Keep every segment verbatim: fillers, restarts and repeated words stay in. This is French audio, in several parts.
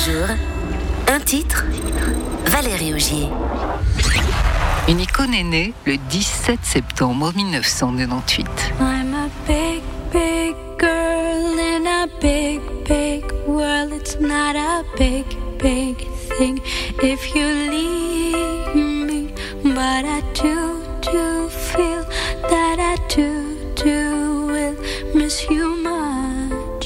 jour, un titre, Valérie Augier. Une icône est née le dix-sept septembre mille neuf cent quatre-vingt-huit. I'm a big, big girl in a big, big world. It's not a big, big thing if you leave me. But I do, do feel that I do, do will miss you much.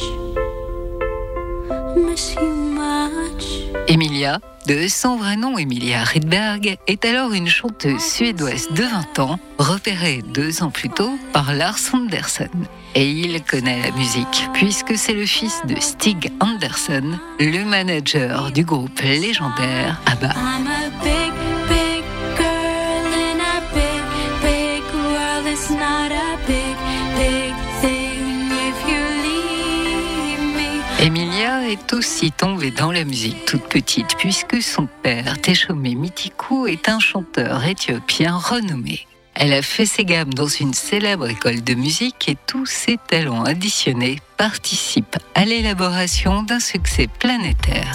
Miss you much. Emilia, de son vrai nom Emilia Rydberg, est alors une chanteuse suédoise de vingt ans, repérée deux ans plus tôt par Lars Andersson. Et il connaît la musique, puisque c'est le fils de Stig Andersson, le manager du groupe légendaire ABBA. I'm a big, big girl in a big, big world. It's not a big, big thing if you leave me. Emilia est aussi tombée dans la musique toute petite, puisque son père, Teshome Mitiku, est un chanteur éthiopien renommé. Elle a fait ses gammes dans une célèbre école de musique et tous ses talents additionnés participent à l'élaboration d'un succès planétaire.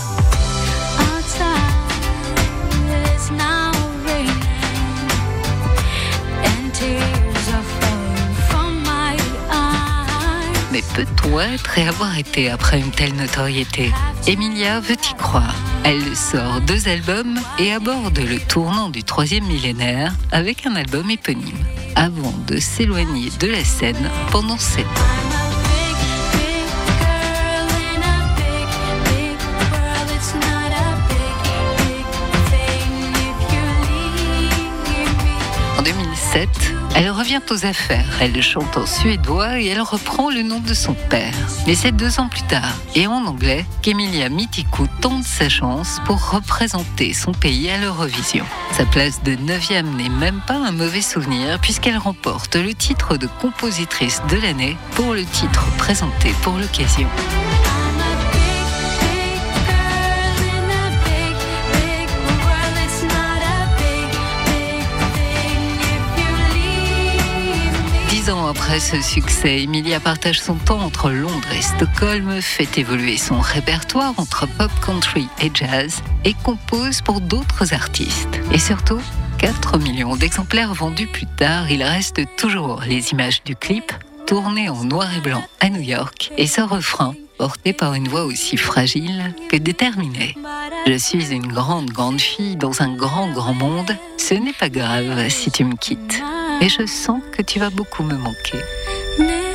Mais peut-on être et avoir été après une telle notoriété ? Emilia veut y croire. Elle sort deux albums et aborde le tournant du troisième millénaire avec un album éponyme, avant de s'éloigner de la scène pendant sept ans. En deux mille sept, elle revient aux affaires. Elle chante en suédois et elle reprend le nom de son père. Mais c'est deux ans plus tard, et en anglais, qu'Emilia Mitiku tente sa chance pour représenter son pays à l'Eurovision. Sa place de neuvième n'est même pas un mauvais souvenir, puisqu'elle remporte le titre de compositrice de l'année pour le titre présenté pour l'occasion. Dix ans après ce succès, Emilia partage son temps entre Londres et Stockholm, fait évoluer son répertoire entre pop, country et jazz et compose pour d'autres artistes. Et surtout, quatre millions d'exemplaires vendus plus tard, il reste toujours les images du clip, tourné en noir et blanc à New York, et ce refrain, porté par une voix aussi fragile que déterminée. Je suis une grande, grande fille dans un grand, grand monde. Ce n'est pas grave si tu me quittes. Et je sens que tu vas beaucoup me manquer.